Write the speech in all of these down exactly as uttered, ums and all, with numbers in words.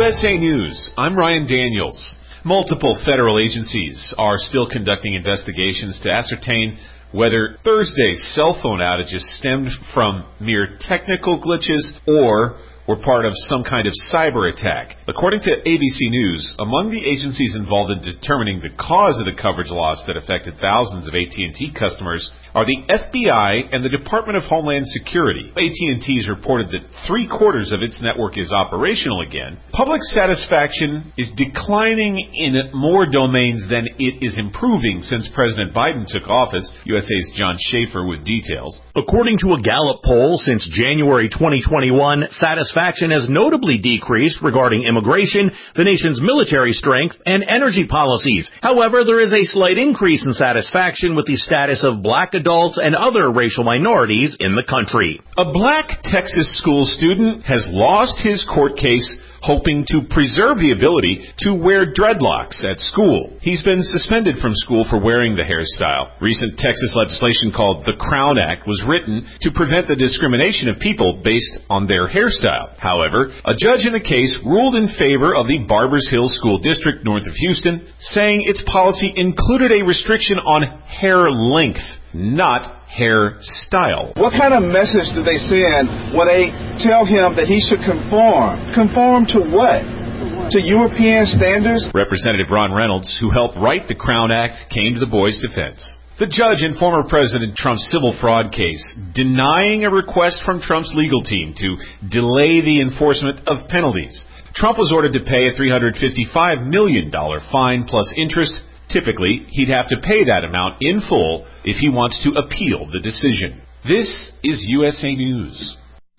S A News, I'm Ryan Daniels. Multiple federal agencies are still conducting investigations to ascertain whether Thursday's cell phone outages stemmed from mere technical glitches or were part of some kind of cyber attack. According to A B C News, among the agencies involved in determining the cause of the coverage loss that affected thousands of A T and T customers are the F B I and the Department of Homeland Security. A T and T's reported that three-quarters of its network is operational again. Public satisfaction is declining in more domains than it is improving since President Biden took office. U S A's John Schaefer with details. According to a Gallup poll since January twenty twenty-one, satisfaction has notably decreased regarding immigration, the nation's military strength, and energy policies. However, there is a slight increase in satisfaction with the status of black adults and other racial minorities in the country. A black Texas school student has lost his court case hoping to preserve the ability to wear dreadlocks at school. He's been suspended from school for wearing the hairstyle. Recent Texas legislation called the Crown Act was written to prevent the discrimination of people based on their hairstyle. However, a judge in the case ruled in favor of the Barbers Hill School District north of Houston, saying its policy included a restriction on hair length, not hairstyle. What kind of message do they send when they tell him that he should conform? Conform to what? To European standards? Representative Ron Reynolds, who helped write the Crown Act, came to the boy's defense. The judge in former President Trump's civil fraud case, denying a request from Trump's legal team to delay the enforcement of penalties. Trump was ordered to pay a three hundred fifty-five million dollars fine plus interest. Typically, he'd have to pay that amount in full if he wants to appeal the decision. This is U S A News.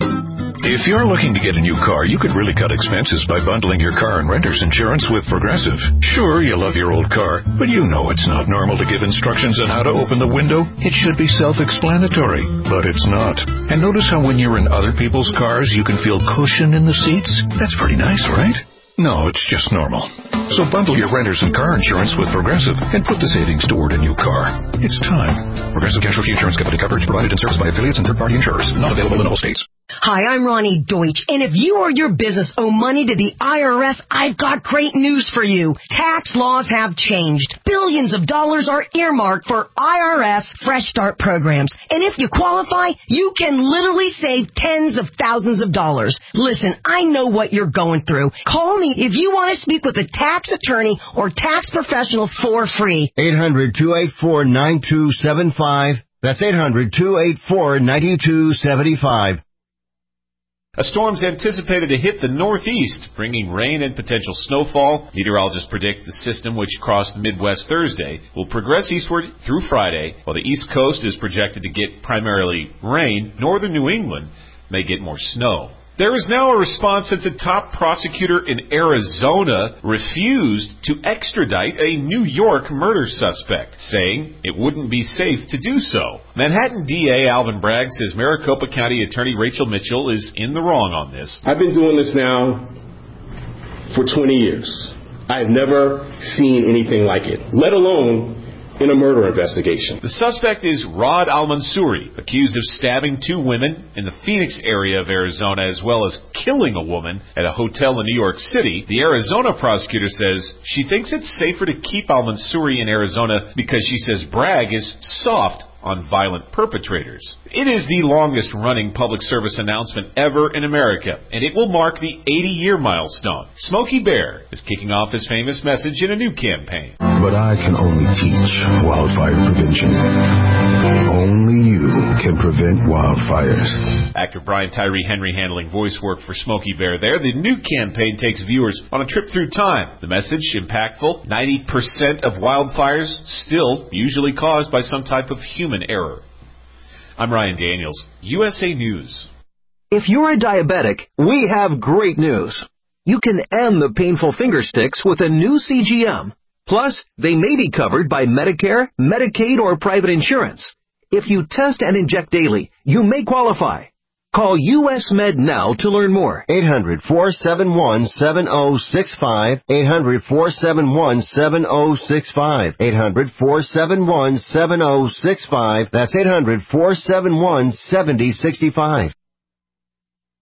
If you're looking to get a new car, you could really cut expenses by bundling your car and renter's insurance with Progressive. Sure, you love your old car, but you know it's not normal to give instructions on how to open the window. It should be self-explanatory, but it's not. And notice how when you're in other people's cars, you can feel cushion in the seats? That's pretty nice, right? No, it's just normal. So bundle your renters and car insurance with Progressive and put the savings toward a new car. It's time. Progressive Casualty Insurance Company coverage provided and serviced by affiliates and third-party insurers. Not available in all states. Hi, I'm Ronnie Deutsch, and if you or your business owe money to the I R S, I've got great news for you. Tax laws have changed. Billions of dollars are earmarked for I R S Fresh Start programs, and if you qualify, you can literally save tens of thousands of dollars. Listen, I know what you're going through. Call me if you want to speak with a tax attorney or tax professional for free. eight hundred, two eight four, nine two seven five. That's eight hundred, two eight four, nine two seven five. A storm's anticipated to hit the northeast, bringing rain and potential snowfall. Meteorologists predict the system, which crossed the Midwest Thursday, will progress eastward through Friday. While the East Coast is projected to get primarily rain, northern New England may get more snow. There is now a response since a top prosecutor in Arizona refused to extradite a New York murder suspect, saying it wouldn't be safe to do so. Manhattan D A Alvin Bragg says Maricopa County Attorney Rachel Mitchell is in the wrong on this. I've been doing this now for twenty years. I've never seen anything like it, let alone in a murder investigation. The suspect is Rod Al-Mansouri, accused of stabbing two women in the Phoenix area of Arizona, as well as killing a woman at a hotel in New York City. The Arizona prosecutor says she thinks it's safer to keep Al-Mansouri in Arizona because she says Bragg is soft on violent perpetrators. It is the longest-running public service announcement ever in America, and it will mark the eighty-year milestone. Smokey Bear is kicking off his famous message in a new campaign. But I can only teach wildfire prevention. Only you can prevent wildfires. Actor Brian Tyree Henry handling voice work for Smokey Bear there. The new campaign takes viewers on a trip through time. The message, impactful. ninety percent of wildfires still usually caused by some type of human error. I'm Ryan Daniels, U S A News. If you're a diabetic, we have great news. You can end the painful finger sticks with a new C G M. Plus, they may be covered by Medicare, Medicaid, or private insurance. If you test and inject daily, you may qualify. Call U S Med now to learn more. eight hundred, four seven one, seven oh six five. eight hundred, four seven one, seven oh six five. eight hundred, four seven one, seven oh six five. That's eight hundred, four seven one, seven oh six five.